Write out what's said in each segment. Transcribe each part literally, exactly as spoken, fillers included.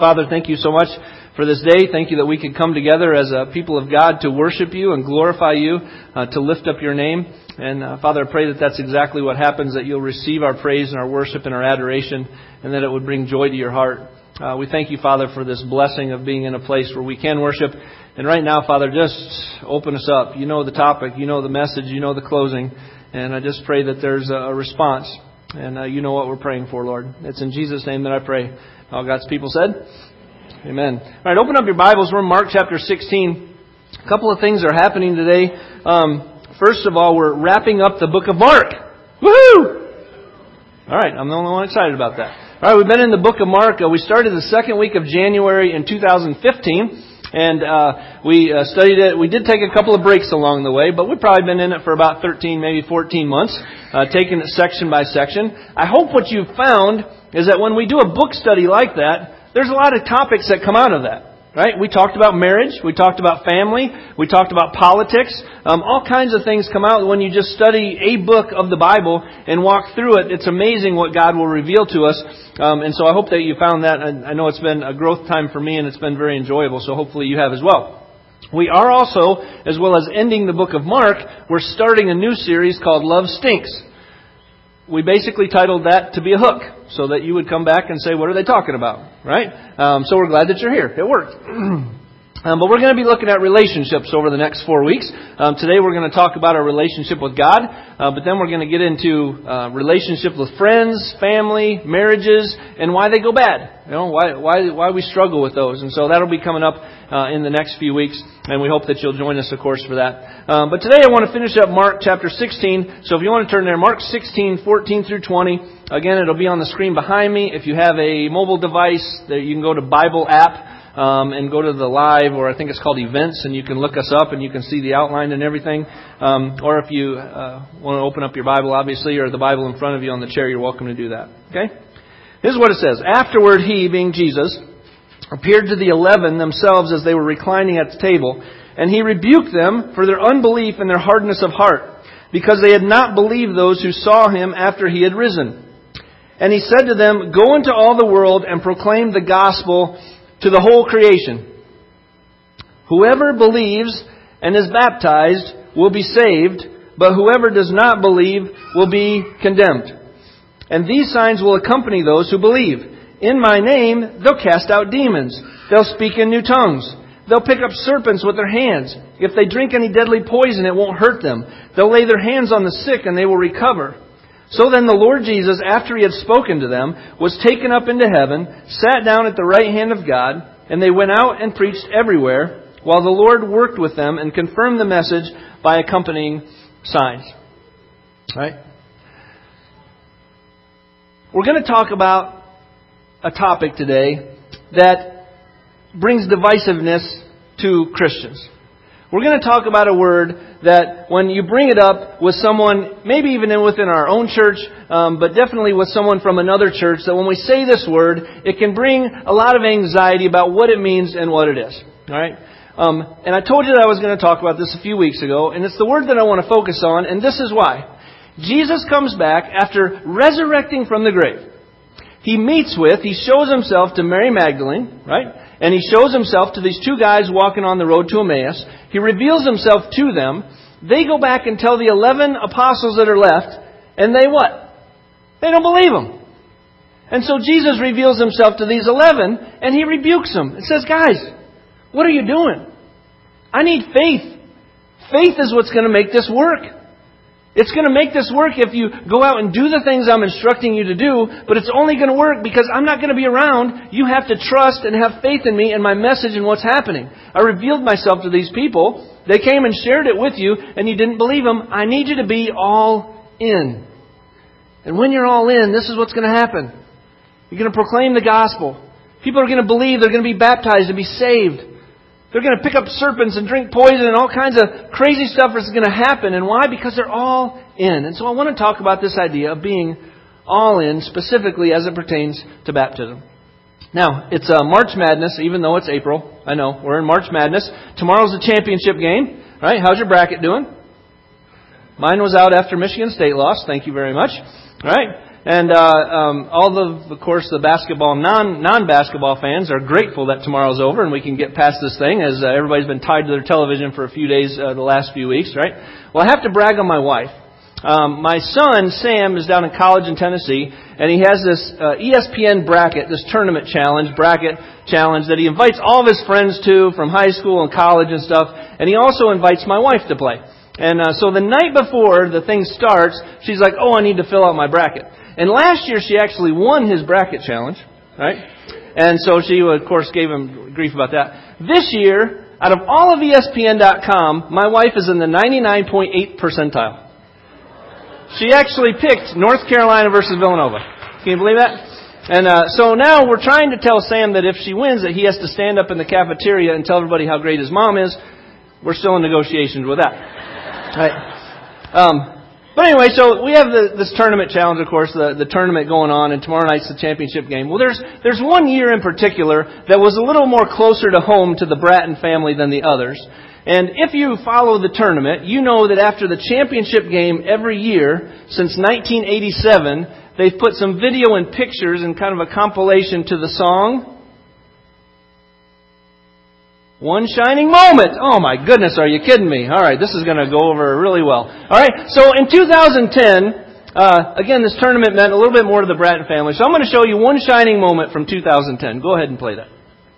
Father, thank you so much for this day. Thank you that we could come together as a people of God to worship you and glorify you, uh, to lift up your name. And uh, Father, I pray that that's exactly what happens, that you'll receive our praise and our worship and our adoration, and that it would bring joy to your heart. Uh, we thank you, Father, for this blessing of being in a place where we can worship. And right now, Father, just open us up. You know the topic, you know the message, you know the closing. And I just pray that there's a response. And uh, you know what we're praying for, Lord. It's in Jesus' name that I pray. All God's people said, amen. All right, open up your Bibles. We're in Mark chapter sixteen. A couple of things are happening today. Um, first of all, we're wrapping up the book of Mark. Woohoo! All right, I'm the only one excited about that. All right, we've been in the book of Mark. Uh, we started the second week of January in two thousand fifteen. And uh, we uh, studied it. We did take a couple of breaks along the way, but we've probably been in it for about thirteen, maybe fourteen months, uh, taking it section by section. I hope what you've found is that when we do a book study like that, there's a lot of topics that come out of that. Right? We talked about marriage. We talked about family. We talked about politics. Um, all kinds of things come out when you just study a book of the Bible and walk through it. It's amazing what God will reveal to us. Um, and so I hope that you found that. I know it's been a growth time for me and it's been very enjoyable. So hopefully you have as well. We are also, as well as ending the book of Mark, we're starting a new series called Love Stinks. We basically titled that To Be a Hook, so that you would come back and say, what are they talking about? Right? Um, so we're glad that you're here. It worked. um, but we're going to be looking at relationships over the next four weeks. Um, today we're going to talk about our relationship with God, uh, but then we're going to get into uh, relationship with friends, family, marriages, and why they go bad. You know, why why why we struggle with those. And so that'll be coming up uh, in the next few weeks, and we hope that you'll join us, of course, for that. Um, but today I want to finish up Mark chapter sixteen. So if you want to turn there, Mark sixteen, fourteen through twenty. Again, it'll be on the screen behind me. If you have a mobile device, there you can go to Bible app um, and go to the live, or I think it's called events, and you can look us up and you can see the outline and everything. Um, or if you uh, want to open up your Bible, obviously, or the Bible in front of you on the chair, you're welcome to do that. Okay? This is what it says. Afterward, he, being Jesus, appeared to the eleven themselves as they were reclining at the table, and he rebuked them for their unbelief and their hardness of heart, because they had not believed those who saw him after he had risen. And he said to them, go into all the world and proclaim the gospel to the whole creation. Whoever believes and is baptized will be saved, but whoever does not believe will be condemned. And these signs will accompany those who believe. In my name, they'll cast out demons. They'll speak in new tongues. They'll pick up serpents with their hands. If they drink any deadly poison, it won't hurt them. They'll lay their hands on the sick and they will recover. So then the Lord Jesus, after he had spoken to them, was taken up into heaven, sat down at the right hand of God, and they went out and preached everywhere, while the Lord worked with them and confirmed the message by accompanying signs. Right? We're going to talk about a topic today that brings divisiveness to Christians. We're going to talk about a word that when you bring it up with someone, maybe even within our own church, um, but definitely with someone from another church, that when we say this word, it can bring a lot of anxiety about what it means and what it is. All right? Um, and I told you that I was going to talk about this a few weeks ago, and it's the word that I want to focus on, and this is why. Jesus comes back after resurrecting from the grave. He meets with, he shows himself to Mary Magdalene, right? And he shows himself to these two guys walking on the road to Emmaus. He reveals himself to them. They go back and tell the eleven apostles that are left, and they what? They don't believe him. And so Jesus reveals himself to these eleven, and he rebukes them. It says, guys, what are you doing? I need faith. Faith is what's going to make this work. It's going to make this work if you go out and do the things I'm instructing you to do, but it's only going to work because I'm not going to be around. You have to trust and have faith in me and my message and what's happening. I revealed myself to these people. They came and shared it with you, and you didn't believe them. I need you to be all in. And when you're all in, this is what's going to happen. You're going to proclaim the gospel. People are going to believe. They're going to be baptized and be saved. They're going to pick up serpents and drink poison and all kinds of crazy stuff is going to happen. And why? Because they're all in. And so I want to talk about this idea of being all in, specifically as it pertains to baptism. Now, it's uh, March Madness, even though it's April. I know, we're in March Madness. Tomorrow's the championship game. Right? How's your bracket doing? Mine was out after Michigan State lost. Thank you very much. All right. And uh, um, all the, of course, the basketball, non, non-basketball fans are grateful that tomorrow's over and we can get past this thing, as uh, everybody's been tied to their television for a few days uh, the last few weeks, right? Well, I have to brag on my wife. Um, my son, Sam, is down in college in Tennessee, and he has this uh, E S P N bracket, this tournament challenge, bracket challenge, that he invites all of his friends to from high school and college and stuff, and he also invites my wife to play. And uh, so the night before the thing starts, she's like, oh, I need to fill out my bracket. And last year she actually won his bracket challenge, right? And so she, of course, gave him grief about that. This year, out of all of E S P N dot com, my wife is in the ninety-nine point eight percentile. She actually picked North Carolina versus Villanova. Can you believe that? And uh, so now we're trying to tell Sam that if she wins, that he has to stand up in the cafeteria and tell everybody how great his mom is. We're still in negotiations with that. Right. Um, but anyway, so we have the, this tournament challenge, of course, the, the tournament going on, and tomorrow night's the championship game. Well, there's there's one year in particular that was a little more closer to home to the Bratton family than the others. And if you follow the tournament, you know that after the championship game every year since nineteen eighty-seven, they've put some video and pictures and kind of a compilation to the song One Shining Moment. Oh my goodness, are you kidding me? All right, this is going to go over really well. All right, so in two thousand ten, uh, again, this tournament meant a little bit more to the Bratton family. So I'm going to show you One Shining Moment from two thousand ten. Go ahead and play that.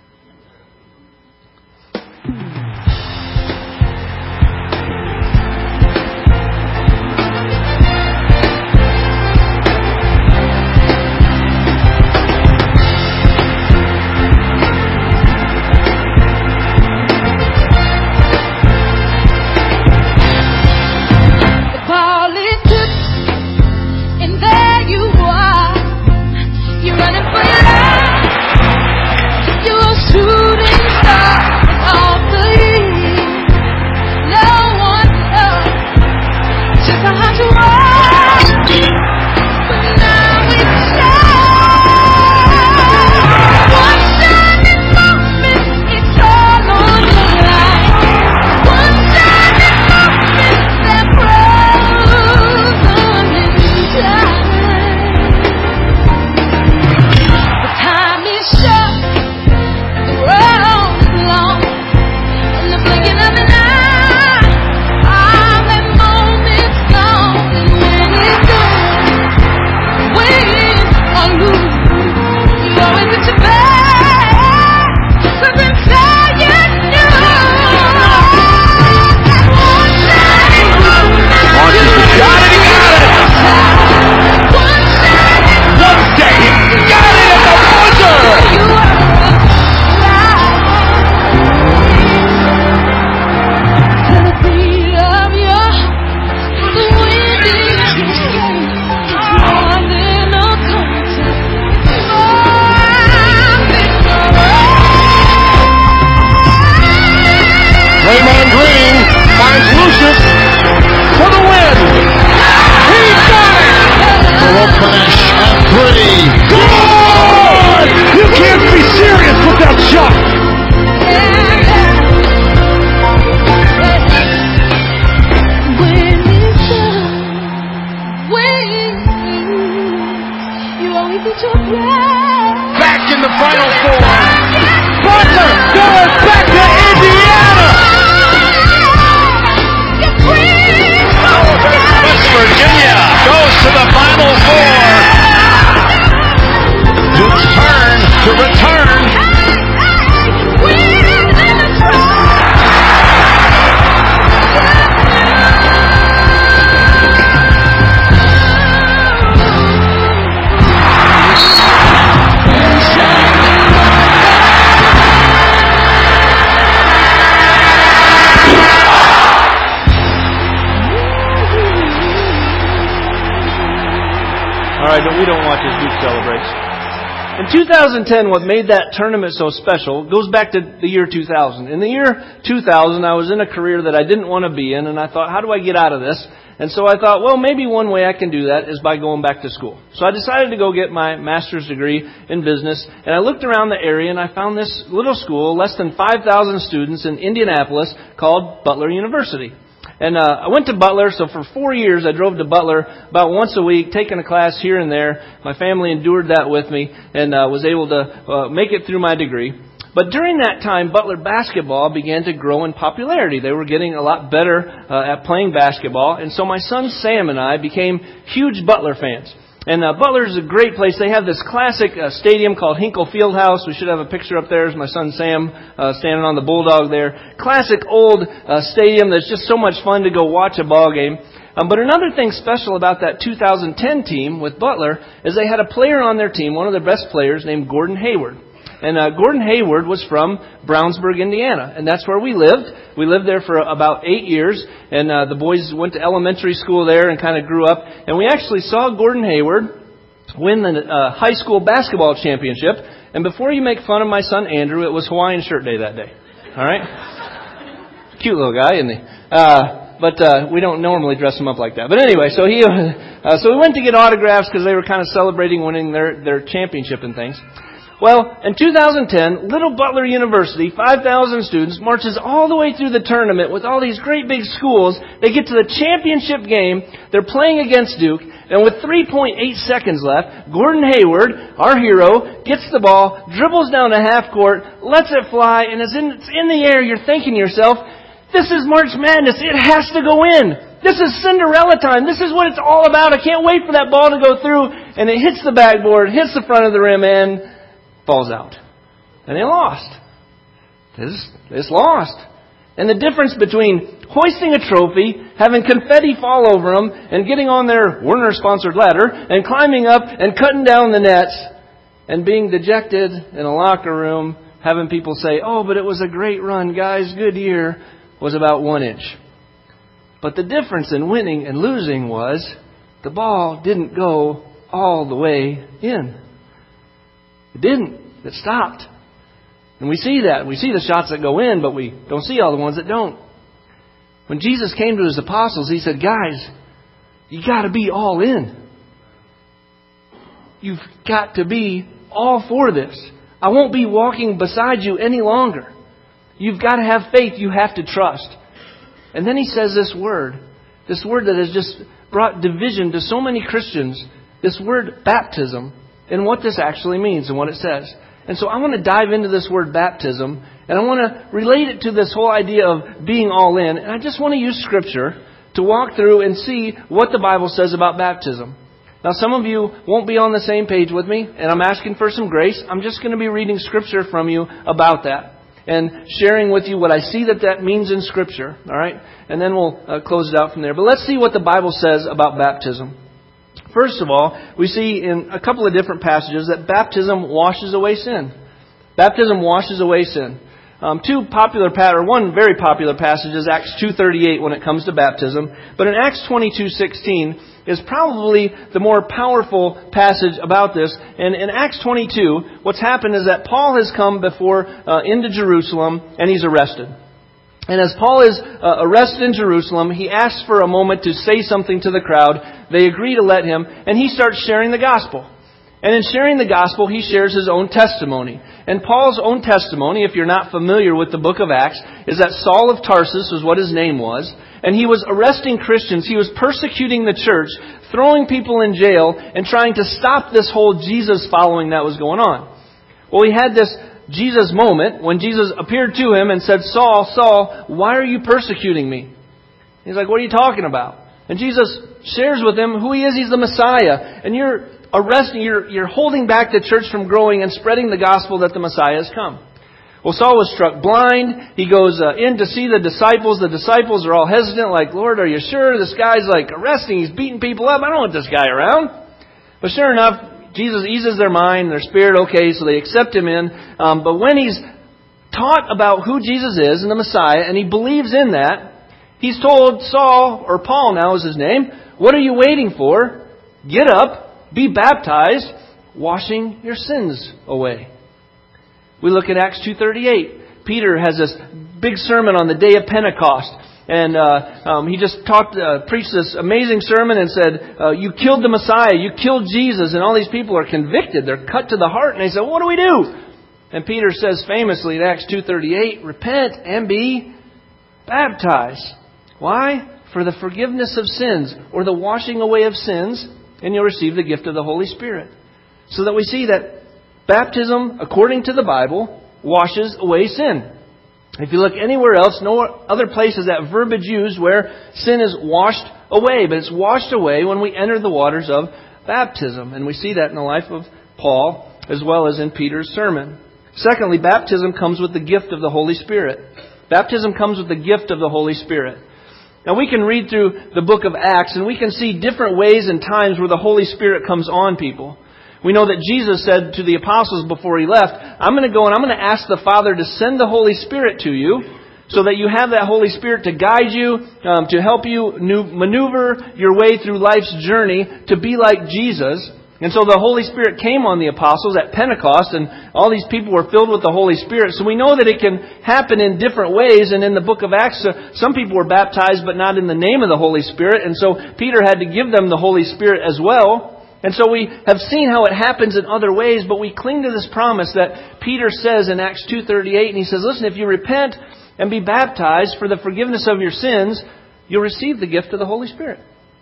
We don't watch as Duke celebrates. In two thousand ten, what made that tournament so special goes back to the year two thousand. In the year two thousand, I was in a career that I didn't want to be in, and I thought, how do I get out of this? And so I thought, well, maybe one way I can do that is by going back to school. So I decided to go get my master's degree in business, and I looked around the area, and I found this little school, less than five thousand students in Indianapolis, called Butler University. And uh, I went to Butler, so for four years I drove to Butler about once a week, taking a class here and there. My family endured that with me and uh, was able to uh, make it through my degree. But during that time, Butler basketball began to grow in popularity. They were getting a lot better uh, at playing basketball. And so my son Sam and I became huge Butler fans. And uh, Butler is a great place. They have this classic uh, stadium called Hinkle Fieldhouse. We should have a picture up there. There's my son Sam uh, standing on the Bulldog there. Classic old uh, stadium that's just so much fun to go watch a ball game. Um, but another thing special about that two thousand ten team with Butler is they had a player on their team, one of their best players, named Gordon Hayward. And uh, Gordon Hayward was from Brownsburg, Indiana, and that's where we lived. We lived there for about eight years, and uh, the boys went to elementary school there and kind of grew up. And we actually saw Gordon Hayward win the uh, high school basketball championship. And before you make fun of my son Andrew, it was Hawaiian shirt day that day. All right? Cute little guy, isn't he? Uh, but uh, we don't normally dress him up like that. But anyway, so he, uh, so we went to get autographs because they were kind of celebrating winning their, their championship and things. Well, in two thousand ten, Little Butler University, five thousand students, marches all the way through the tournament with all these great big schools. They get to the championship game. They're playing against Duke. And with three point eight seconds left, Gordon Hayward, our hero, gets the ball, dribbles down to half court, lets it fly, and as in, it's in the air, you're thinking to yourself, this is March Madness. It has to go in. This is Cinderella time. This is what it's all about. I can't wait for that ball to go through. And it hits the backboard, hits the front of the rim, and falls out. And they lost. It's, it's lost. And the difference between hoisting a trophy, having confetti fall over them, and getting on their Werner-sponsored ladder, and climbing up and cutting down the nets, and being dejected in a locker room, having people say, oh, but it was a great run, guys, good year, was about one inch. But the difference in winning and losing was the ball didn't go all the way in. It didn't. It stopped. And we see that. We see the shots that go in, but we don't see all the ones that don't. When Jesus came to His apostles, He said, guys, you got to be all in. You've got to be all for this. I won't be walking beside you any longer. You've got to have faith. You have to trust. And then He says this word, this word that has just brought division to so many Christians, this word baptism, and what this actually means and what it says. And so I want to dive into this word baptism, and I want to relate it to this whole idea of being all in. And I just want to use Scripture to walk through and see what the Bible says about baptism. Now, some of you won't be on the same page with me, and I'm asking for some grace. I'm just going to be reading Scripture from you about that and sharing with you what I see that that means in Scripture. All right? And then we'll uh, close it out from there. But let's see what the Bible says about baptism. First of all, we see in a couple of different passages that baptism washes away sin. Baptism washes away sin. Um, two popular, or one very popular passage is Acts two thirty-eight when it comes to baptism. But in Acts twenty-two sixteen is probably the more powerful passage about this. And in Acts twenty-two, what's happened is that Paul has come before uh, into Jerusalem and he's arrested. And as Paul is uh, arrested in Jerusalem, he asks for a moment to say something to the crowd. They agree to let him, and he starts sharing the gospel. And in sharing the gospel, he shares his own testimony. And Paul's own testimony, if you're not familiar with the book of Acts, is that Saul of Tarsus was what his name was. And he was arresting Christians. He was persecuting the church, throwing people in jail, and trying to stop this whole Jesus following that was going on. Well, he had this Jesus moment when Jesus appeared to him and said, Saul, Saul, why are you persecuting me? He's like, what are you talking about? And Jesus shares with him who He is. He's the Messiah. And you're arresting, you're, you're holding back the church from growing and spreading the gospel that the Messiah has come. Well, Saul was struck blind. He goes uh, in to see the disciples. The disciples are all hesitant, like, Lord, are you sure? This guy's like arresting. He's beating people up. I don't want this guy around. But sure enough, Jesus eases their mind, their spirit, okay, so they accept Him in. Um, but when he's taught about who Jesus is and the Messiah, and he believes in that, he's told Saul, or Paul now is his name, what are you waiting for? Get up, be baptized, washing your sins away. We look at Acts two thirty-eight. Peter has this big sermon on the day of Pentecost. And uh, um, he just talked, uh, preached this amazing sermon and said, uh, you killed the Messiah, you killed Jesus, and all these people are convicted. They're cut to the heart. And they said, what do we do? And Peter says famously in Acts two thirty-eight, repent and be baptized. Why? For the forgiveness of sins, or the washing away of sins, and you'll receive the gift of the Holy Spirit. So that we see that baptism, according to the Bible, washes away sin. If you look anywhere else, no other place is that verbiage used where sin is washed away. But it's washed away when we enter the waters of baptism. And we see that in the life of Paul as well as in Peter's sermon. Secondly, baptism comes with the gift of the Holy Spirit. Baptism comes with the gift of the Holy Spirit. Now we can read through the book of Acts and we can see different ways and times where the Holy Spirit comes on people. We know that Jesus said to the apostles before He left, I'm going to go and I'm going to ask the Father to send the Holy Spirit to you so that you have that Holy Spirit to guide you, um, to help you maneuver your way through life's journey to be like Jesus. And so the Holy Spirit came on the apostles at Pentecost and all these people were filled with the Holy Spirit. So we know that it can happen in different ways. And in the book of Acts, uh, some people were baptized but not in the name of the Holy Spirit. And so Peter had to give them the Holy Spirit as well. And so we have seen how it happens in other ways, but we cling to this promise that Peter says in Acts two thirty-eight, and he says, listen, if you repent and be baptized for the forgiveness of your sins, you'll receive the gift of the Holy Spirit.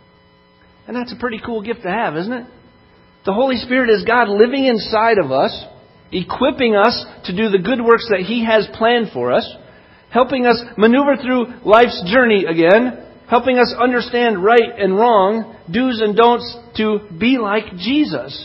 And that's a pretty cool gift to have, isn't it? The Holy Spirit is God living inside of us, equipping us to do the good works that He has planned for us, helping us maneuver through life's journey again, helping us understand right and wrong, do's and don'ts, to be like Jesus.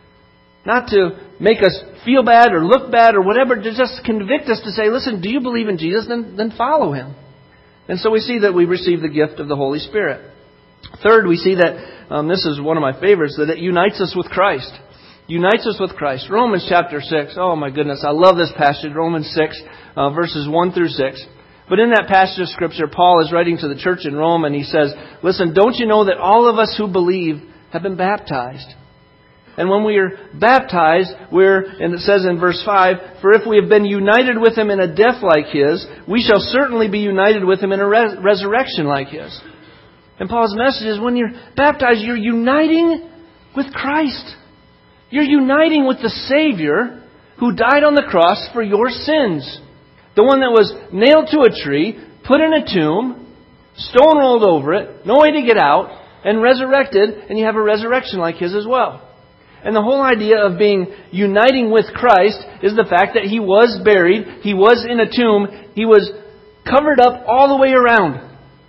Not to make us feel bad or look bad or whatever, to just convict us to say, listen, do you believe in Jesus? Then, then follow Him. And so we see that we receive the gift of the Holy Spirit. Third, we see that, um, this is one of my favorites, that it unites us with Christ. Unites us with Christ. Romans chapter six. Oh my goodness, I love this passage. Romans six, uh, verses one through six. But in that passage of Scripture, Paul is writing to the church in Rome and he says, listen, don't you know that all of us who believe have been baptized? And when we are baptized, we're, and it says in verse five, for if we have been united with Him in a death like His, we shall certainly be united with Him in a res- resurrection like His. And Paul's message is when you're baptized, you're uniting with Christ. You're uniting with the Savior who died on the cross for your sins. The one that was nailed to a tree, put in a tomb, stone rolled over it, no way to get out, and resurrected, and you have a resurrection like His as well. And the whole idea of being uniting with Christ is the fact that He was buried, He was in a tomb, He was covered up all the way around.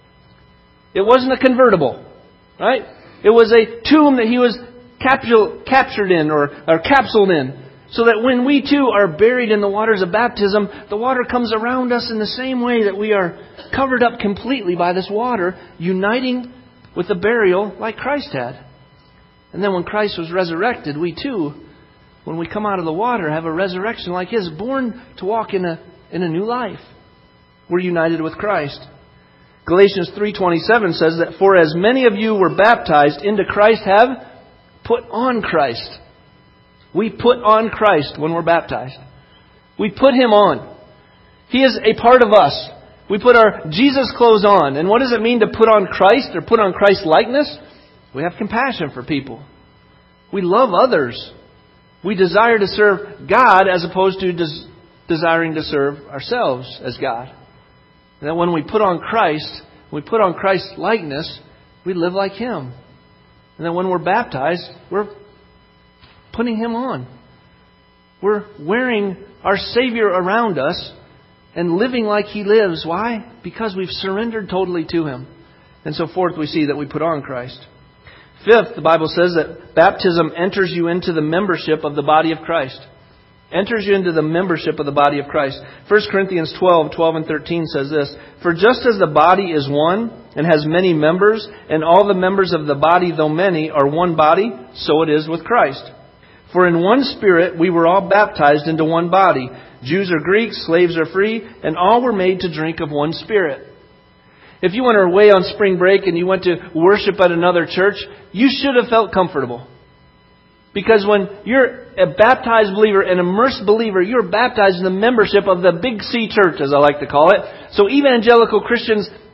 It wasn't a convertible, right? It was a tomb that He was capsule, captured in or, or capsuled in. So that when we too are buried in the waters of baptism, the water comes around us in the same way that we are covered up completely by this water, uniting with the burial like Christ had. And then when Christ was resurrected, we too, when we come out of the water, have a resurrection like His, born to walk in a, in a new life. We're united with Christ. Galatians three twenty-seven says that for as many of you were baptized into Christ have put on Christ. We put on Christ when we're baptized. We put Him on. He is a part of us. We put our Jesus clothes on. And what does it mean to put on Christ or put on Christ likeness? We have compassion for people. We love others. We desire to serve God as opposed to des- desiring to serve ourselves as God. And that when we put on Christ, we put on Christ's likeness, we live like Him. And then when we're baptized, we're putting Him on. We're wearing our Savior around us and living like He lives. Why? Because we've surrendered totally to Him. And so forth, we see that we put on Christ. Fifth, the Bible says that baptism enters you into the membership of the body of Christ. Enters you into the membership of the body of Christ. First Corinthians twelve, twelve and thirteen says this, for just as the body is one and has many members, and all the members of the body, though many, are one body, so it is with Christ. For in one Spirit we were all baptized into one body. Jews or Greeks, slaves or free, and all were made to drink of one Spirit. If you went away on spring break and you went to worship at another church, you should have felt comfortable. Because when you're a baptized believer, an immersed believer, you're baptized in the membership of the Big C Church, as I like to call it. So evangelical Christians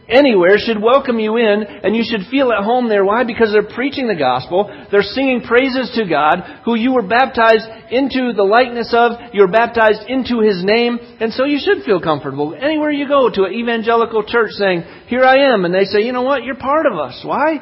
anywhere should welcome you in, and you should feel at home there. Why? Because they're preaching the gospel. They're singing praises to God, who you were baptized into the likeness of. You were baptized into His name. And so you should feel comfortable. Anywhere you go to an evangelical church saying, here I am. And they say, you know what? You're part of us. Why?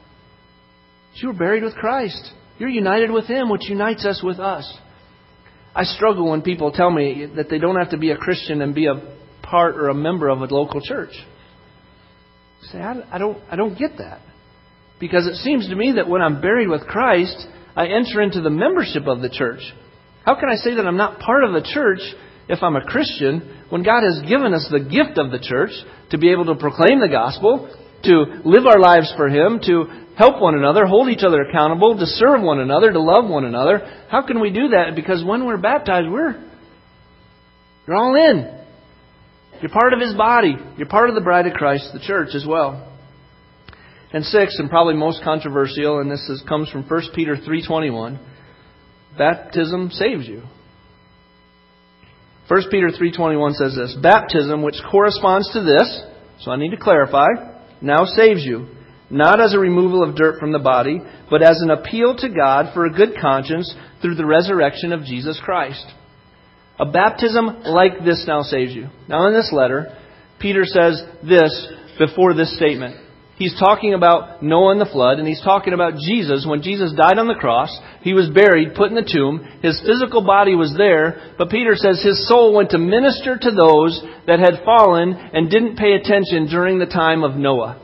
You were buried with Christ. You're united with Him, which unites us with us. I struggle when people tell me that they don't have to be a Christian and be a part or a member of a local church. I say, I, I don't, I don't get that. Because it seems to me that when I'm buried with Christ, I enter into the membership of the church. How can I say that I'm not part of the church if I'm a Christian when God has given us the gift of the church to be able to proclaim the gospel, to live our lives for Him, to help one another, hold each other accountable, to serve one another, to love one another? How can we do that? Because when we're baptized, we're you're all in. You're part of His body. You're part of the bride of Christ, the church as well. And sixth, and probably most controversial, and this is, comes from First Peter three twenty-one, baptism saves you. First Peter three twenty-one says this, baptism, which corresponds to this, so I need to clarify, now saves you, not as a removal of dirt from the body, but as an appeal to God for a good conscience through the resurrection of Jesus Christ. A baptism like this now saves you. Now in this letter, Peter says this before this statement. He's talking about Noah and the flood, and he's talking about Jesus. When Jesus died on the cross, He was buried, put in the tomb. His physical body was there, but Peter says His soul went to minister to those that had fallen and didn't pay attention during the time of Noah.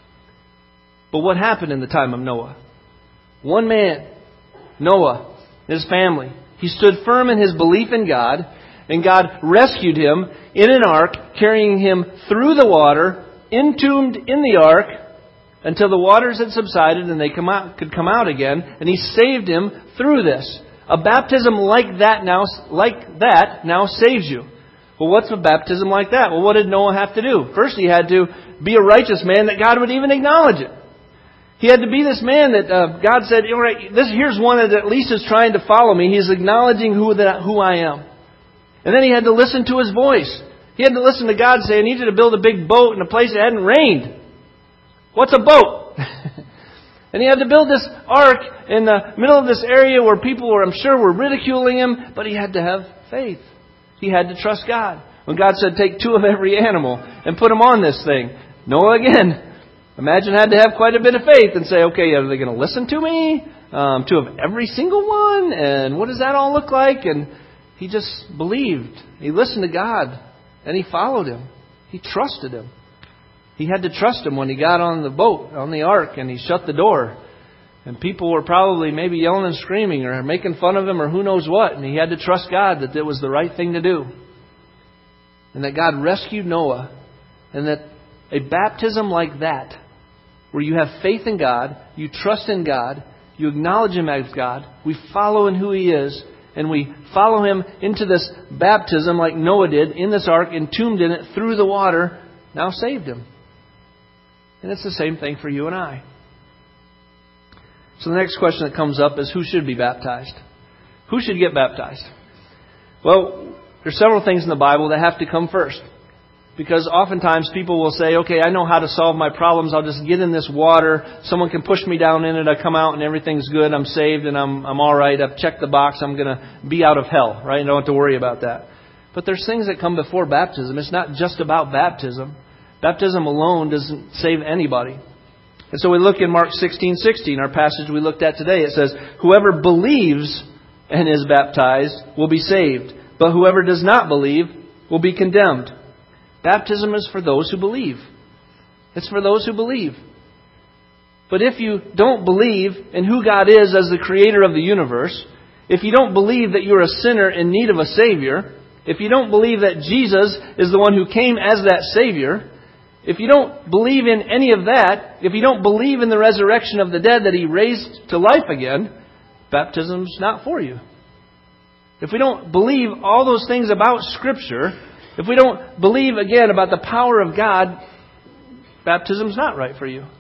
But what happened in the time of Noah? One man, Noah, his family, he stood firm in his belief in God, and God rescued him in an ark, carrying him through the water, entombed in the ark, until the waters had subsided and they come out, could come out again, and He saved him through this. A baptism like that now, like that now saves you. Well, what's a baptism like that? Well, what did Noah have to do? First, he had to be a righteous man that God would even acknowledge it. He had to be this man that uh, God said, all right, this here's one that at least is trying to follow me. He's acknowledging who that who I am. And then he had to listen to His voice. He had to listen to God say, I need you to build a big boat in a place that hadn't rained. What's a boat? And he had to build this ark in the middle of this area where people were, I'm sure, were ridiculing him, but he had to have faith. He had to trust God. When God said, take two of every animal and put them on this thing, Noah again, imagine had to have quite a bit of faith and say, okay, are they going to listen to me? Um, two of every single one? And what does that all look like? And he just believed. He listened to God. And he followed Him. He trusted Him. He had to trust Him when he got on the boat, on the ark, and he shut the door. And people were probably maybe yelling and screaming or making fun of him or who knows what. And he had to trust God that it was the right thing to do. And that God rescued Noah. And that a baptism like that, where you have faith in God, you trust in God, you acknowledge Him as God, we follow in who He is, and we follow Him into this baptism like Noah did in this ark, entombed in it through the water, now saved him. And it's the same thing for you and I. So the next question that comes up is, who should be baptized? Who should get baptized? Well, there's several things in the Bible that have to come first. Because oftentimes people will say, okay, I know how to solve my problems. I'll just get in this water. Someone can push me down in it. I come out and everything's good. I'm saved and I'm I'm all right. I've checked the box. I'm going to be out of hell, right? I don't have to worry about that. But there's things that come before baptism. It's not just about baptism. Baptism alone doesn't save anybody. And so we look in Mark sixteen sixteen, our passage we looked at today. It says, whoever believes and is baptized will be saved, but whoever does not believe will be condemned. Baptism is for those who believe. It's for those who believe. But if you don't believe in who God is as the creator of the universe, if you don't believe that you're a sinner in need of a Savior, if you don't believe that Jesus is the one who came as that Savior, if you don't believe in any of that, if you don't believe in the resurrection of the dead that He raised to life again, baptism's not for you. If we don't believe all those things about Scripture, if we don't believe, again, about the power of God, baptism's not right for you.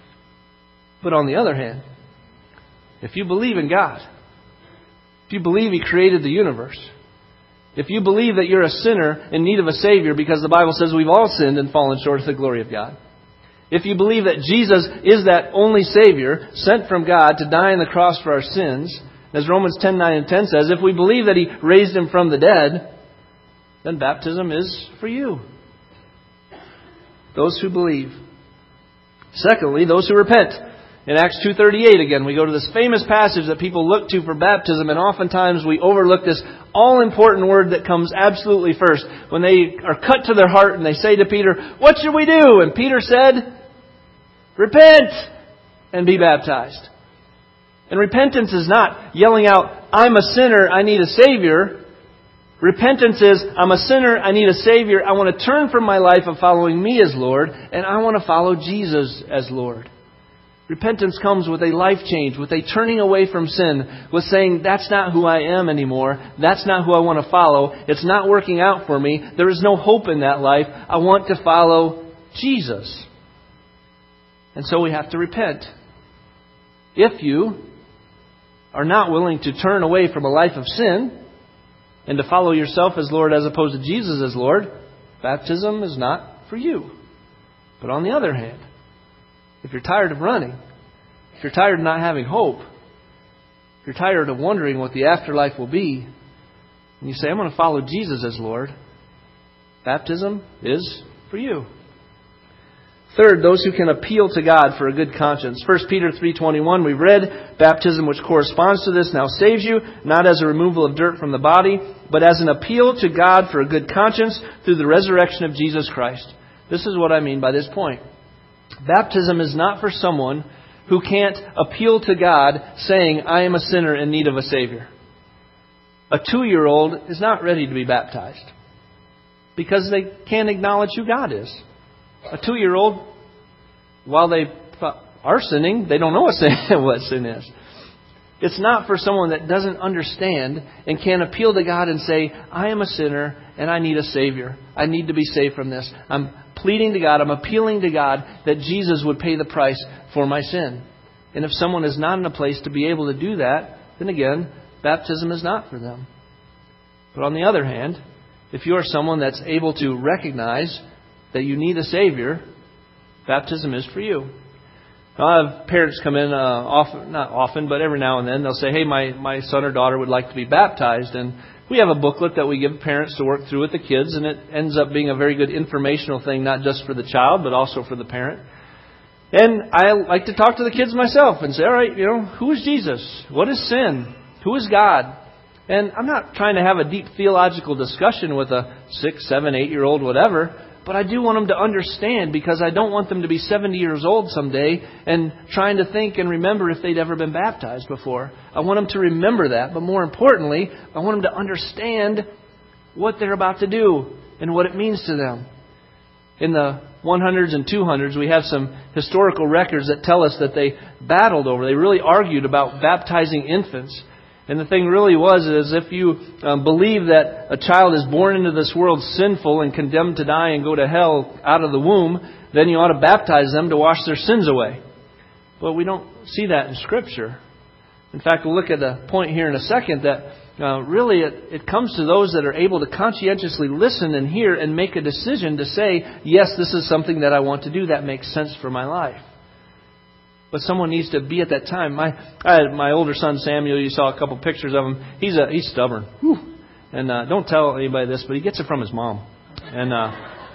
But on the other hand, if you believe in God, if you believe He created the universe, If you believe that you're a sinner in need of a Savior, because the Bible says we've all sinned and fallen short of the glory of God. If you believe that Jesus is that only Savior sent from God to die on the cross for our sins, as Romans ten, nine, and ten says, if we believe that He raised Him from the dead, then baptism is for you. Those who believe. Secondly, those who repent. In Acts two thirty-eight, again, we go to this famous passage that people look to for baptism, and oftentimes we overlook this all-important word that comes absolutely first. When they are cut to their heart and they say to Peter, "What should we do?" And Peter said, "Repent and be baptized." And repentance is not yelling out, "I'm a sinner, I need a Savior." Repentance is, I'm a sinner, I need a Savior. I want to turn from my life of following me as Lord, and I want to follow Jesus as Lord. Repentance comes with a life change, with a turning away from sin, with saying, that's not who I am anymore. That's not who I want to follow. It's not working out for me. There is no hope in that life. I want to follow Jesus. And so we have to repent. If you are not willing to turn away from a life of sin, and to follow yourself as Lord as opposed to Jesus as Lord, baptism is not for you. But on the other hand, if you're tired of running, if you're tired of not having hope, if you're tired of wondering what the afterlife will be, and you say, I'm going to follow Jesus as Lord, baptism is for you. Third, those who can appeal to God for a good conscience. First Peter three twenty-one, we've read, baptism which corresponds to this now saves you, not as a removal of dirt from the body, but as an appeal to God for a good conscience through the resurrection of Jesus Christ. This is what I mean by this point. Baptism is not for someone who can't appeal to God saying, I am a sinner in need of a Savior. A two-year-old is not ready to be baptized because they can't acknowledge who God is. A two-year-old, while they are sinning, they don't know what sin, what sin is. It's not for someone that doesn't understand and can't appeal to God and say, I am a sinner and I need a Savior. I need to be saved from this. I'm pleading to God, I'm appealing to God that Jesus would pay the price for my sin. And if someone is not in a place to be able to do that, then again, baptism is not for them. But on the other hand, if you are someone that's able to recognize that you need a Savior, baptism is for you. I have parents come in, uh, often, not often, but every now and then, they'll say, hey, my, my son or daughter would like to be baptized. And we have a booklet that we give parents to work through with the kids, and it ends up being a very good informational thing, not just for the child, but also for the parent. And I like to talk to the kids myself and say, all right, you know, who is Jesus? What is sin? Who is God? And I'm not trying to have a deep theological discussion with a six, seven, eight-year-old, whatever. But I do want them to understand, because I don't want them to be seventy years old someday and trying to think and remember if they'd ever been baptized before. I want them to remember that. But more importantly, I want them to understand what they're about to do and what it means to them. In the hundreds and two hundreds, we have some historical records that tell us that they battled over, they really argued about baptizing infants. And the thing really was is if you um, believe that a child is born into this world sinful and condemned to die and go to hell out of the womb, then you ought to baptize them to wash their sins away. But we don't see that in Scripture. In fact, we'll look at a point here in a second that uh, really it, it comes to those that are able to conscientiously listen and hear and make a decision to say, yes, this is something that I want to do that makes sense for my life. But someone needs to be at that time. My I had my older son Samuel. You saw a couple pictures of him. He's a he's stubborn. Whew. And uh, don't tell anybody this, but he gets it from his mom. And uh,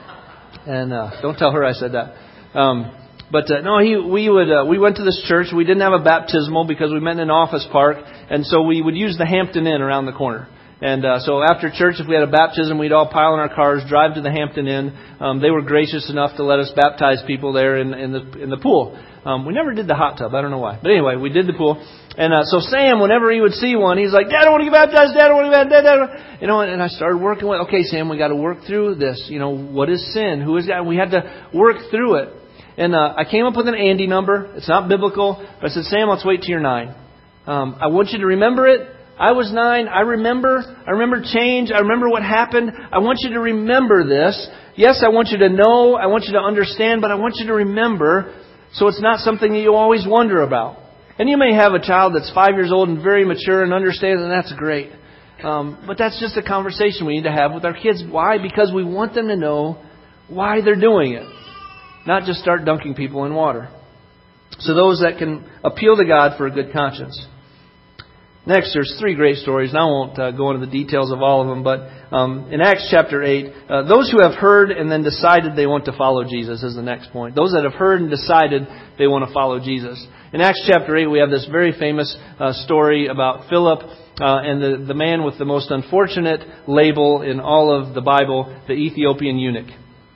and uh, don't tell her I said that. Um, but uh, no, he we would uh, we went to this church. We didn't have a baptismal because we met in an office park, and so we would use the Hampton Inn around the corner. And uh, so after church, if we had a baptism, we'd all pile in our cars, drive to the Hampton Inn. Um, they were gracious enough to let us baptize people there in, in the in the pool. Um, we never did the hot tub. I don't know why. But anyway, we did the pool. And uh, so Sam, whenever he would see one, he's like, Dad, I want to get baptized. Dad, I want to get baptized. Dad. You know, and I started working with, okay, Sam, we got to work through this. You know, what is sin? Who is God? We had to work through it. And uh, I came up with an Andy number. It's not biblical. But I said, Sam, let's wait till you're nine. Um, I want you to remember it. I was nine. I remember. I remember change. I remember what happened. I want you to remember this. Yes, I want you to know. I want you to understand. But I want you to remember, so it's not something that you always wonder about. And you may have a child that's five years old and very mature and understands, and that's great. Um, but that's just a conversation we need to have with our kids. Why? Because we want them to know why they're doing it. Not just start dunking people in water. So those that can appeal to God for a good conscience. Next, there's three great stories, and I won't uh, go into the details of all of them, but um, in Acts chapter eight, uh, those who have heard and then decided they want to follow Jesus is the next point. Those that have heard and decided they want to follow Jesus. In Acts chapter eight, we have this very famous uh, story about Philip uh, and the, the man with the most unfortunate label in all of the Bible, the Ethiopian eunuch.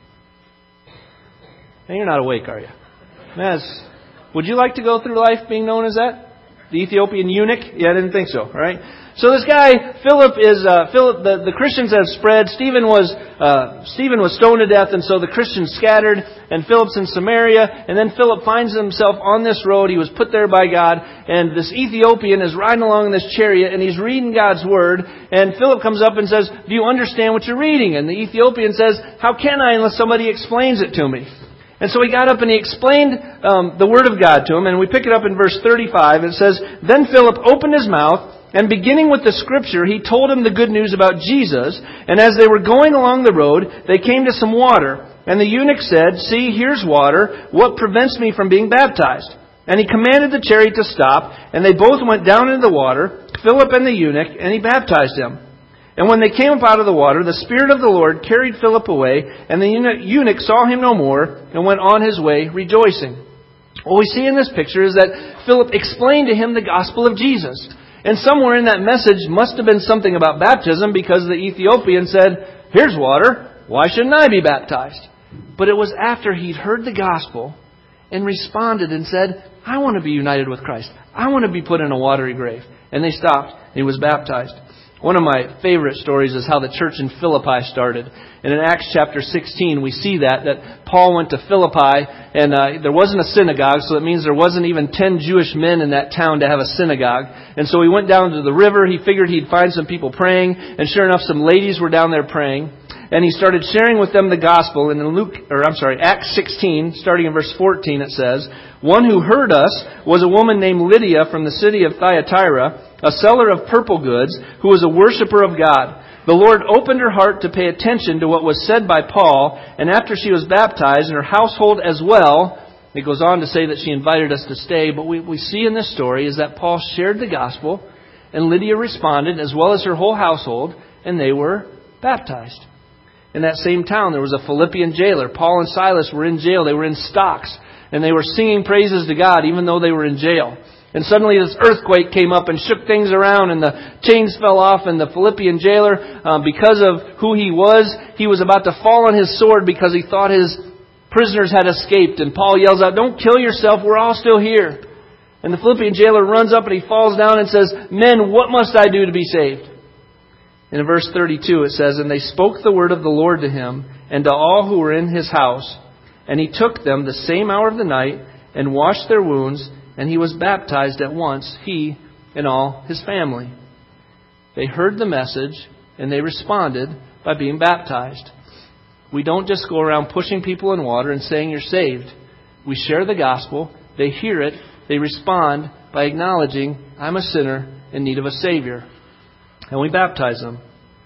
And you're not awake, are you? That's, would you like to go through life being known as that? The Ethiopian eunuch? Yeah, I didn't think so. All right. So this guy Philip is uh, Philip. The, the Christians have spread. Stephen was uh, Stephen was stoned to death, and so the Christians scattered. And Philip's in Samaria, and then Philip finds himself on this road. He was put there by God, and this Ethiopian is riding along in this chariot, and he's reading God's word. And Philip comes up and says, "Do you understand what you're reading?" And the Ethiopian says, "How can I unless somebody explains it to me?" And so he got up and he explained um, the Word of God to him. And we pick it up in verse thirty-five. It says, "Then Philip opened his mouth, and beginning with the Scripture, he told him the good news about Jesus. And as they were going along the road, they came to some water. And the eunuch said, 'See, here's water. What prevents me from being baptized?' And he commanded the chariot to stop. And they both went down into the water, Philip and the eunuch, and he baptized him. And when they came up out of the water, the Spirit of the Lord carried Philip away, and the eunuch saw him no more, and went on his way rejoicing." What we see in this picture is that Philip explained to him the gospel of Jesus. And somewhere in that message must have been something about baptism, because the Ethiopian said, "Here's water. Why shouldn't I be baptized?" But it was after he'd heard the gospel and responded and said, "I want to be united with Christ. I want to be put in a watery grave." And they stopped, and he was baptized. One of my favorite stories is how the church in Philippi started. And in Acts chapter sixteen, we see that, that Paul went to Philippi, and uh, there wasn't a synagogue, so that means there wasn't even ten Jewish men in that town to have a synagogue. And so he went down to the river. He figured he'd find some people praying, and sure enough, some ladies were down there praying. And he started sharing with them the gospel. And in Luke, or I'm sorry, Acts sixteen, starting in verse fourteen, it says, "One who heard us was a woman named Lydia from the city of Thyatira, a seller of purple goods, who was a worshiper of God. The Lord opened her heart to pay attention to what was said by Paul, and after she was baptized, and her household as well," it goes on to say that she invited us to stay, but we, we see in this story is that Paul shared the gospel, and Lydia responded, as well as her whole household, and they were baptized. In that same town, there was a Philippian jailer. Paul and Silas were in jail. They were in stocks, and they were singing praises to God, even though they were in jail. And suddenly this earthquake came up and shook things around, and the chains fell off, and the Philippian jailer, uh, because of who he was, he was about to fall on his sword because he thought his prisoners had escaped. And Paul yells out, "Don't kill yourself, we're all still here." And the Philippian jailer runs up and he falls down and says, "Men, what must I do to be saved?" And in verse thirty-two it says, "And they spoke the word of the Lord to him and to all who were in his house. And he took them the same hour of the night and washed their wounds, and he was baptized at once, he and all his family." They heard the message, and they responded by being baptized. We don't just go around pushing people in water and saying you're saved. We share the gospel, they hear it, they respond by acknowledging, "I'm a sinner in need of a Savior." And we baptize them.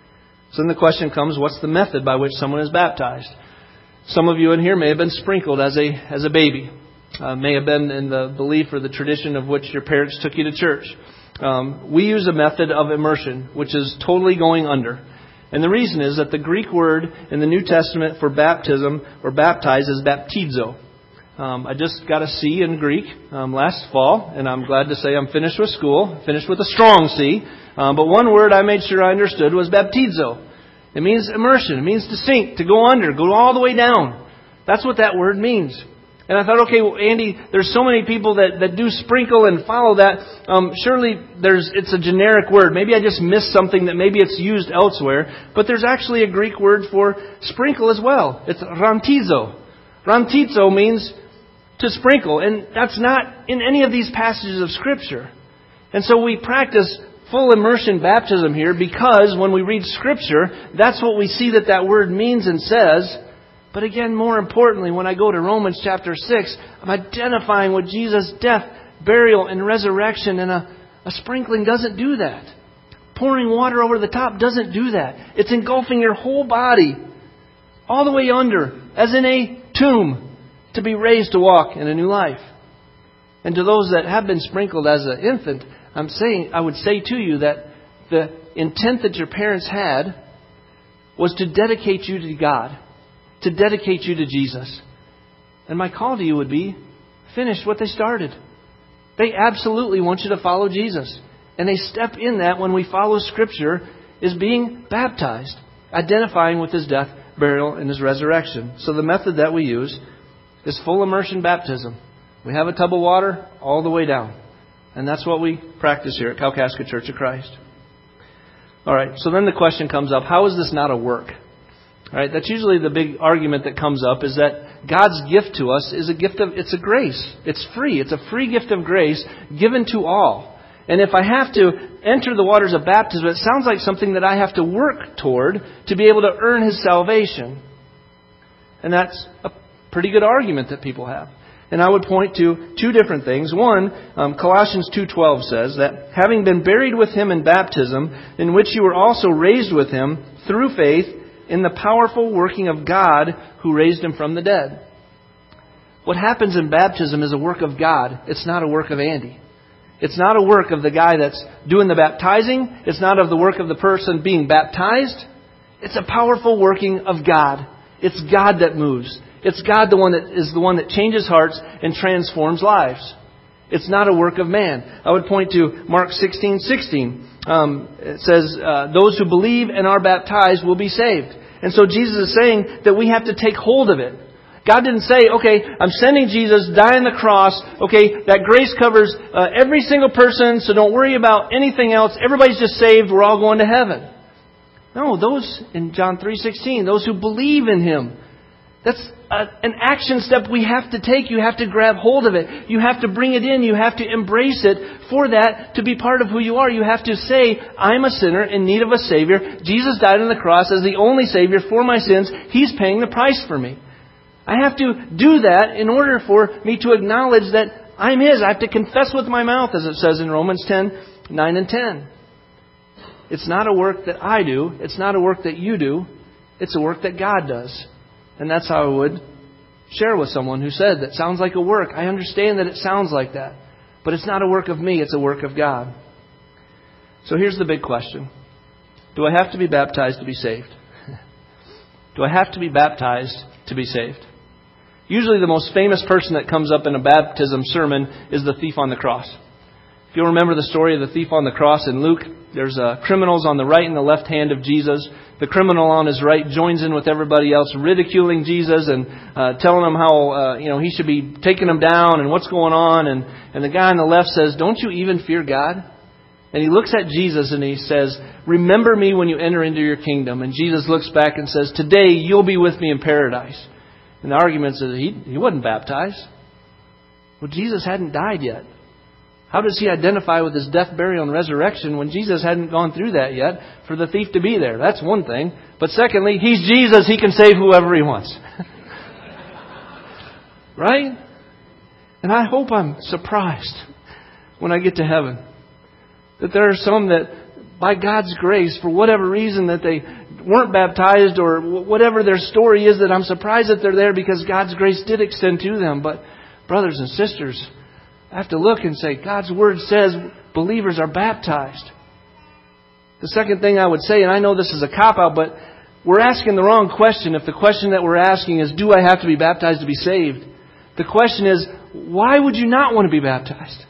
So then the question comes, what's the method by which someone is baptized? Some of you in here may have been sprinkled as a as a baby. Uh, may have been in the belief or the tradition of which your parents took you to church. Um, we use a method of immersion, which is totally going under. And the reason is that the Greek word in the New Testament for baptism or baptize is baptizo. Um, I just got a C in Greek um, last fall, and I'm glad to say I'm finished with school, finished with a strong C. Um, but one word I made sure I understood was baptizo. It means immersion. It means to sink, to go under, go all the way down. That's what that word means. And I thought, okay, well, Andy, there's so many people that, that do sprinkle and follow that. Um, surely there's it's a generic word. Maybe I just missed something that maybe it's used elsewhere. But there's actually a Greek word for sprinkle as well. It's rantizo. Rantizo means to sprinkle. And that's not in any of these passages of Scripture. And so we practice full immersion baptism here because when we read Scripture, that's what we see that that word means and says. But again, more importantly, when I go to Romans chapter six, I'm identifying with Jesus' death, burial, and resurrection. And a, a sprinkling doesn't do that. pouring water over the top doesn't do that. It's engulfing your whole body all the way under, as in a tomb, to be raised to walk in a new life. And to those that have been sprinkled as an infant, I'm saying, I would say to you that the intent that your parents had was to dedicate you to God, to dedicate you to Jesus. And my call to you would be, finish what they started. They absolutely want you to follow Jesus. And a step in that when we follow Scripture is being baptized, identifying with His death, burial, and His resurrection. So the method that we use is full immersion baptism. We have a tub of water all the way down. And that's what we practice here at Kalkaska Church of Christ. All right, so then the question comes up, how is this not a work? All right, that's usually the big argument that comes up, is that God's gift to us is a gift of, it's a grace. It's free. It's a free gift of grace given to all. And if I have to enter the waters of baptism, it sounds like something that I have to work toward to be able to earn His salvation. And that's a pretty good argument that people have. And I would point to two different things. One, um, Colossians two twelve says that having been buried with Him in baptism, in which you were also raised with Him through faith in the powerful working of God who raised Him from the dead. What happens in baptism is a work of God. It's not a work of Andy. It's not a work of the guy that's doing the baptizing. It's not of the work of the person being baptized. It's a powerful working of God. It's God that moves. It's God the one that is the one that changes hearts and transforms lives. It's not a work of man. I would point to Mark sixteen sixteen. Um, it says, uh, those who believe and are baptized will be saved. And so Jesus is saying that we have to take hold of it. God didn't say, okay, I'm sending Jesus, die on the cross. Okay, that grace covers uh, every single person, so don't worry about anything else. Everybody's just saved. We're all going to heaven. No, those, in John three sixteen, those who believe in Him. That's a, an action step we have to take. You have to grab hold of it. You have to bring it in. You have to embrace it for that to be part of who you are. You have to say, I'm a sinner in need of a Savior. Jesus died on the cross as the only Savior for my sins. He's paying the price for me. I have to do that in order for me to acknowledge that I'm His. I have to confess with my mouth, as it says in Romans ten, nine and ten. It's not a work that I do. It's not a work that you do. It's a work that God does. And that's how I would share with someone who said, that sounds like a work. I understand that it sounds like that. But it's not a work of me. It's a work of God. So here's the big question. Do I have to be baptized to be saved? Do I have to be baptized to be saved? Usually the most famous person that comes up in a baptism sermon is the thief on the cross. If you'll remember the story of the thief on the cross in Luke, there's uh, criminals on the right and the left hand of Jesus. The criminal on his right joins in with everybody else, ridiculing Jesus and uh, telling him how uh, you know he should be taking him down and what's going on. And, and the guy on the left says, don't you even fear God? And he looks at Jesus and he says, remember me when you enter into your kingdom. And Jesus looks back and says, today you'll be with me in paradise. And the argument is that he, he wasn't baptized. Well, Jesus hadn't died yet. How does he identify with His death, burial, and resurrection when Jesus hadn't gone through that yet for the thief to be there? That's one thing. But secondly, He's Jesus. He can save whoever He wants. Right? And I hope I'm surprised when I get to heaven that there are some that, by God's grace, for whatever reason that they weren't baptized or whatever their story is, that I'm surprised that they're there because God's grace did extend to them. But brothers and sisters, I have to look and say, God's Word says believers are baptized. The second thing I would say, and I know this is a cop-out, but we're asking the wrong question if the question that we're asking is, do I have to be baptized to be saved? The question is, why would you not want to be baptized?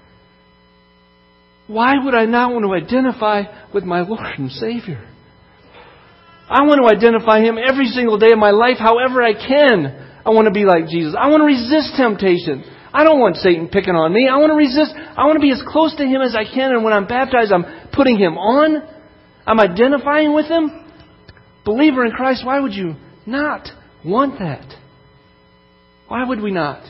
Why would I not want to identify with my Lord and Savior? I want to identify Him every single day of my life, however I can. I want to be like Jesus. I want to resist temptation. I don't want Satan picking on me. I want to resist. I want to be as close to Him as I can. And when I'm baptized, I'm putting Him on. I'm identifying with Him. Believer in Christ, why would you not want that? Why would we not?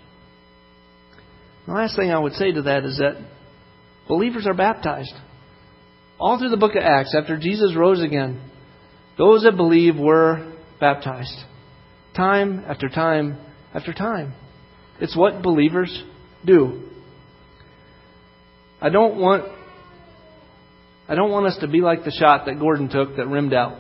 The last thing I would say to that is that believers are baptized. All through the book of Acts, after Jesus rose again, those that believe were baptized. Time after time after time. It's what believers do. I don't want I don't want us to be like the shot that Gordon took that rimmed out.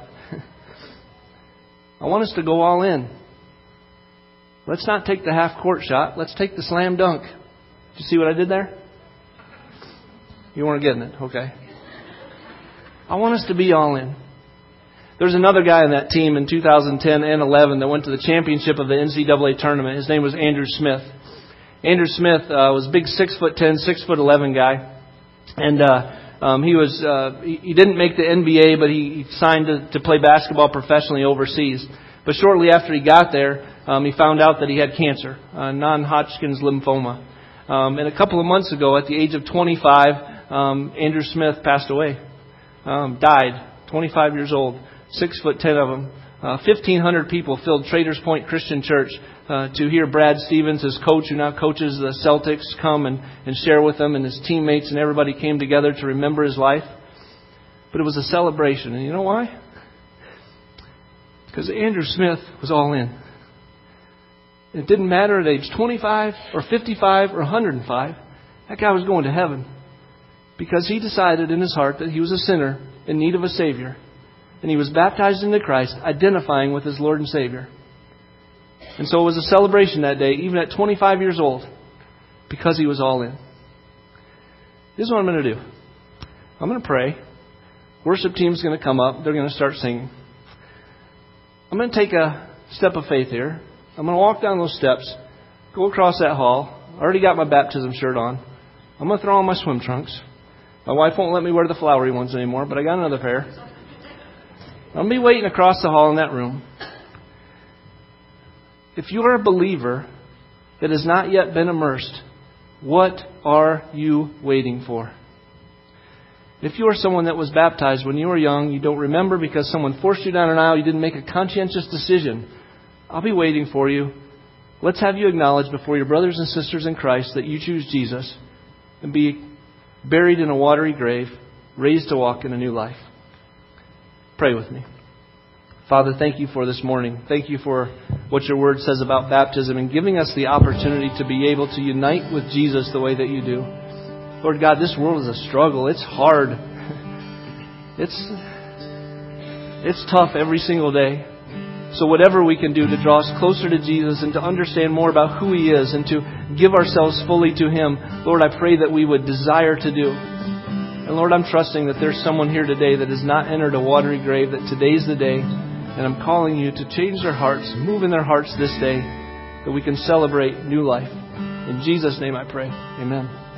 I want us to go all in. Let's not take the half-court shot. Let's take the slam dunk. Did you see what I did there? You weren't getting it. Okay. I want us to be all in. There's another guy on that team in two thousand ten and eleven that went to the championship of the N C double A tournament. His name was Andrew Smith. Andrew Smith uh, was a big six foot ten, six foot eleven guy. And uh, um, he was uh, he, he didn't make the N B A, but he, he signed to, to play basketball professionally overseas. But shortly after he got there, um, he found out that he had cancer, uh, non-Hodgkin's lymphoma. Um, and a couple of months ago, at the age of twenty-five, um, Andrew Smith passed away, um, died, twenty-five years old. Six foot ten of them. Uh, fifteen hundred people filled Traders Point Christian Church uh, to hear Brad Stevens, his coach, who now coaches the Celtics, come and, and share with them, and his teammates, and everybody came together to remember his life. But it was a celebration. And you know why? Because Andrew Smith was all in. It didn't matter at age twenty-five or fifty-five or one hundred five. That guy was going to heaven. Because he decided in his heart that he was a sinner in need of a Savior. And he was baptized into Christ, identifying with his Lord and Savior. And so it was a celebration that day, even at twenty-five years old, because he was all in. This is what I'm going to do. I'm going to pray. Worship team's going to come up. They're going to start singing. I'm going to take a step of faith here. I'm going to walk down those steps, go across that hall. I already got my baptism shirt on. I'm going to throw on my swim trunks. My wife won't let me wear the flowery ones anymore, but I got another pair. I'm going to be waiting across the hall in that room. If you are a believer that has not yet been immersed, what are you waiting for? If you are someone that was baptized when you were young, you don't remember because someone forced you down an aisle, you didn't make a conscientious decision, I'll be waiting for you. Let's have you acknowledge before your brothers and sisters in Christ that you choose Jesus and be buried in a watery grave, raised to walk in a new life. Pray with me. Father, thank you for this morning. Thank you for what your word says about baptism and giving us the opportunity to be able to unite with Jesus the way that you do. Lord God, this world is a struggle. It's hard. It's, it's tough every single day. So whatever we can do to draw us closer to Jesus and to understand more about who He is and to give ourselves fully to Him, Lord, I pray that we would desire to do. And Lord, I'm trusting that there's someone here today that has not entered a watery grave, that today's the day. And I'm calling you to change their hearts, move in their hearts this day, that we can celebrate new life. In Jesus' name I pray. Amen.